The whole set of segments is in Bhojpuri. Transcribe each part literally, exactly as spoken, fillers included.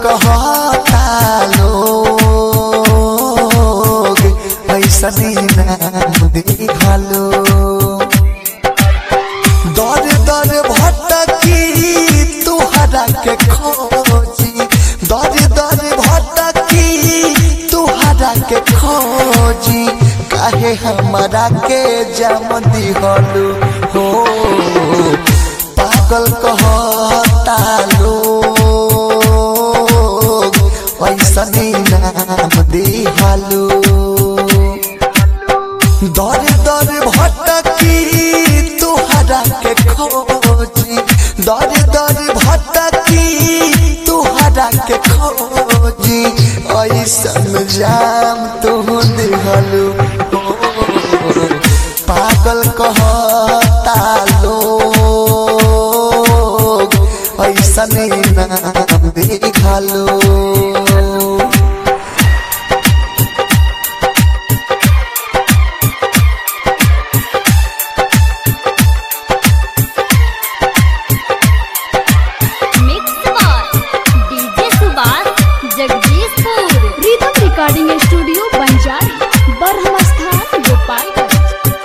कहता लोग ऐसने नाम दिहलो दर दर भटकी तुहरा के खोजी दर दर भटकी तुहरा के खोजी काहे हमारा के जाम दिहलो हो पागल कहता लोग ऐसने नाम दिहलो दर दर भटकी तुहरा के खोजी दर दर भटकी तुहरा के खोजी ऐसन जाम तू दिहलो पागल कहता लोग ऐसने नाम दिहलो रिकॉर्डिंग स्टूडियो बंजारी बरहम स्थान गोपालगंज।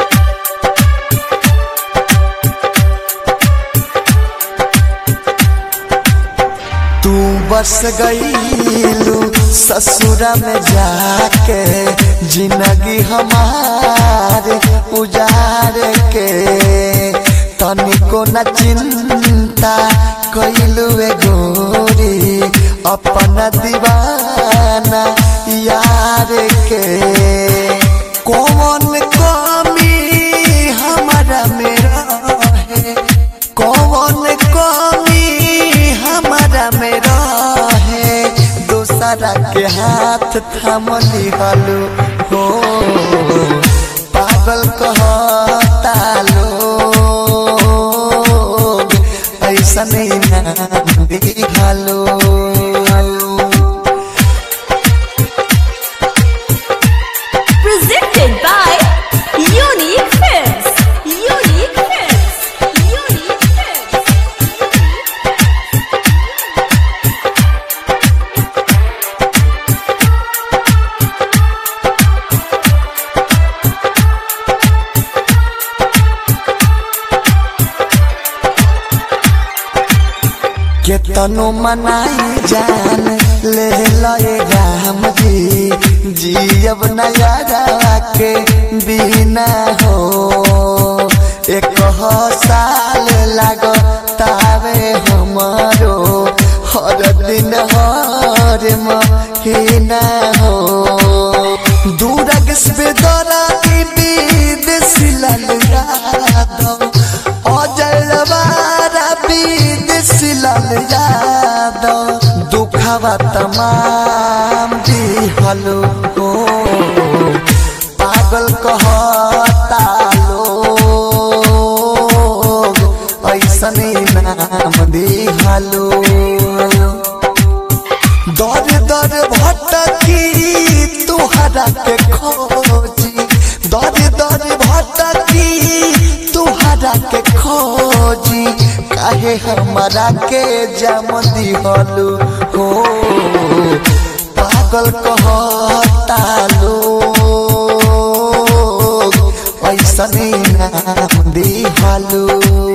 तू बस गईलू ससुरा में जाके जिंदगी हमारे उजार के तनिको न चिंता कईलू गोरी अपना दीवाना यार के कौन कमी हमारा मेरा है कौन कमी हमारा मेरा है दूसरा के हाथ थाम लिहलो हो पागल कहता लोग ऐसने नाम दिहलो Presented by Unique Films. Unique Films. Unique Films. केतनो मनाई जान ले लए राम जी जीव नयारा के बिना हो एक साल लागो तावे हमारो हर दिन हर महीना हो दूरग से दरा विदेश लाल यादव अजलवारा विदेश लाल यादव दुखवा तमाम दिहलो हो पागल कहता लोग ऐसने नाम दिहलो दर दर भटकी तुहरा के खोजी दर दर भटकी तुहरा के खोजी काहे हमारा के जाम दिहलो हो पागल कहता लोग ऐसने नाम दिहलो।